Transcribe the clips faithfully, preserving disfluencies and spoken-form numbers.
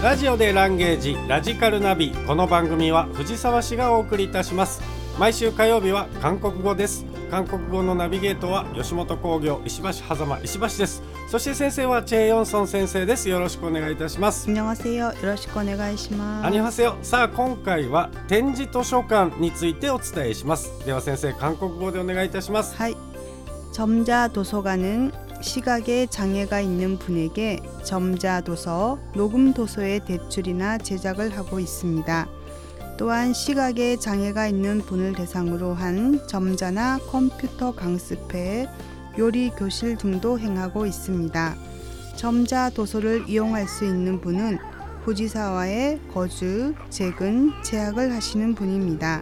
ラジオでランゲージラジカルナビ。この番組は藤沢市がお送りいたします。毎週火曜日は韓国語です。韓国語のナビゲートは吉本興業石橋狭間石橋です。そして先生はチェ・ヨンソン先生です。よろしくお願いいたします。 안녕하세요。よろしくお願いします。 アニハセヨ。さあ今回は展示図書館についてお伝えします。では先生、韓国語でお願いいたします。 はい。점자도서관은 시각에 장애가 있는 분에게 점자도서, 녹음도서의 대출이나 제작을 하고 있습니다. 또한 시각에 장애가 있는 분을 대상으로 한 점자나 컴퓨터 강습회, 요리 교실 등도 행하고 있습니다. 점자 도서를 이용할 수 있는 분은 후지사와에 거주, 재근, 재학을 하시는 분입니다.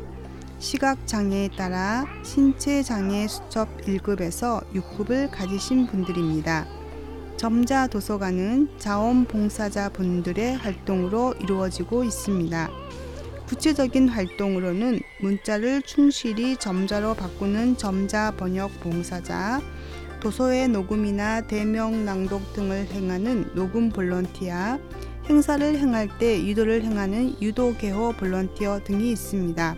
시각장애에 따라 신체장애 수첩 일 급에서 육 급을 가지신 분들입니다. 점자 도서관은 자원봉사자 분들의 활동으로 이루어지고 있습니다. 구체적인 활동으로는 문자를 충실히 점자로 바꾸는 점자 번역 봉사자, 도서의 녹음이나 대명 낭독 등을 행하는 녹음 볼런티어, 행사를 행할 때 유도를 행하는 유도 개호 볼런티어 등이 있습니다.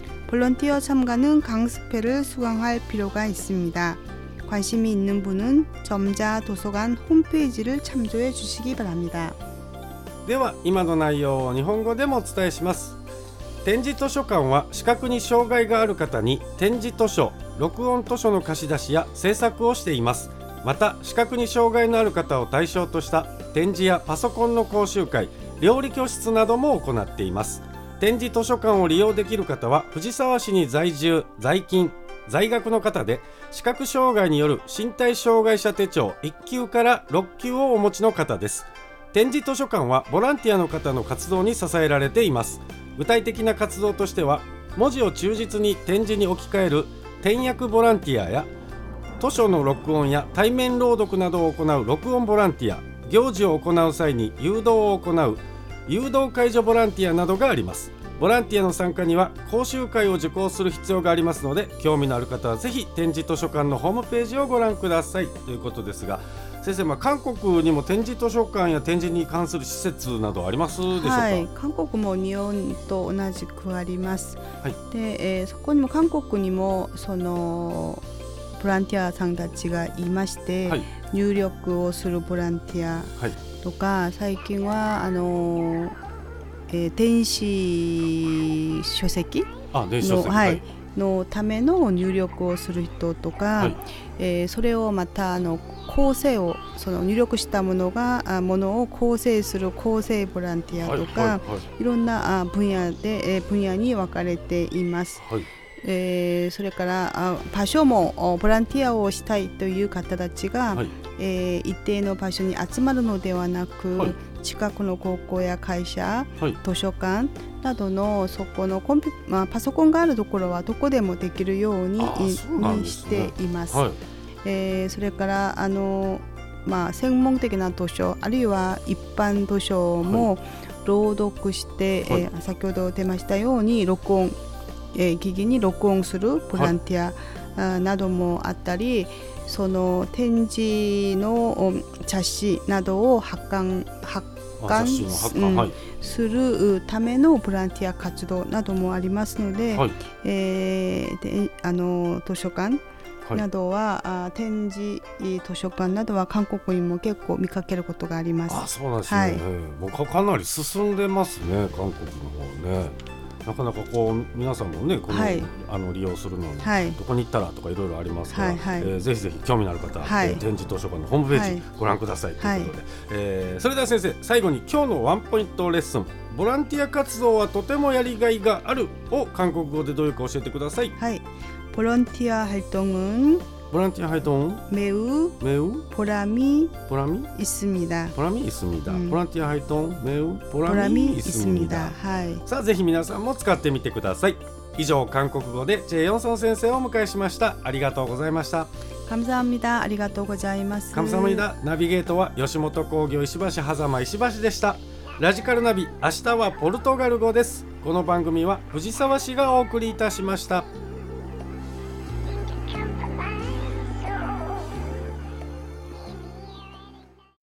볼런티어 참가는 강습회를 수강할 필요가 있습니다. 관심이 있는 분은 점자 도서관 홈페이지를 참조해 주시기 바랍니다. では今の内容を日本語でもお伝えします。展示図書館は視覚に障害がある方に展示図書、録音図書の貸し出しや制作をしています。また視覚に障害のある方を対象とした展示やパソコンの講習会、料理教室なども行っています。展示図書館を利用できる方は藤沢市に在住、在勤、在学の方で視覚障害による身体障害者手帳いっ級からろっ級をお持ちの方です。展示図書館はボランティアの方の活動に支えられています。具体的な活動としては、文字を忠実に展示に置き換える点訳ボランティアや、図書の録音や対面朗読などを行う録音ボランティア、行事を行う際に誘導を行う誘導介助ボランティアなどがあります。ボランティアの参加には講習会を受講する必要がありますので、興味のある方はぜひ展示図書館のホームページをご覧くださいということですが、先生、まあ、韓国にも展示図書館や展示に関する施設などありますでしょうか。 はい、韓国も日本と同じくあります。 はい、 で、えー、そこにも韓国にもそのボランティアさんたちがいまして、はい、入力をするボランティアとか、はい、最近はあの、えー、電子書籍あ電子書籍、 はい、のための入力をする人とか、はい、えー、それをまたあの構成をその入力したものがものを構成する構成ボランティアとか、はいはいはい、いろんな分野で、えー、分野に分かれています。はい、えー、それから場所もボランティアをしたいという方たちが、はい、えー、一定の場所に集まるのではなく、はい、近くの高校や会社、はい、図書館などのそこのコンピュ、まあ、パソコンがあるところはどこでもできるように、にしています。はい、えー、それからあの、まあ、専門的な図書あるいは一般図書も朗読して、はい、えー、先ほど出ましたように録音、えー、機器に録音するボランティア、はい、などもあったり、その展示の茶紙などを発刊発刊、うん、はい、するためのボランティア活動などもありますので、はい、えー、であの図書館などは、はい、展示図書館などは韓国にも結構見かけることがあります。 あ、そうなんですね。はい、もうかなり進んでますね、韓国の方ね。なかなかこう皆さんもねこの、はい、あの利用するのに、はい、どこに行ったらとかいろいろありますから、はいはい、えー、ぜひぜひ興味のある方は、はい、えー、展示図書館のホームページご覧くださいということで、はい、えー、それでは先生、最後に今日のワンポイントレッスン、ボランティア活動はとてもやりがいがあるを韓国語でどういうか教えてください。 はい、ボランティア활동은 ボランティア활동 매우 매우 보람이 보람이 있습니다. 보람이 있습니다. 음. ボランティア활동 매우 보람이, 보람이 있습니다. 있습니다. はい。 さあぜひ皆さんも使ってみてください。以上、韓国語でチェ・ヨンソン先生をお迎えしました。ありがとうございました。 감사합니다。ありがとうございます。 감사합니다。ナビゲートは吉本興業石橋狭間石橋でした。ラジカルナビ、明日はポルトガル語です。この番組は藤沢市がお送りいたしました。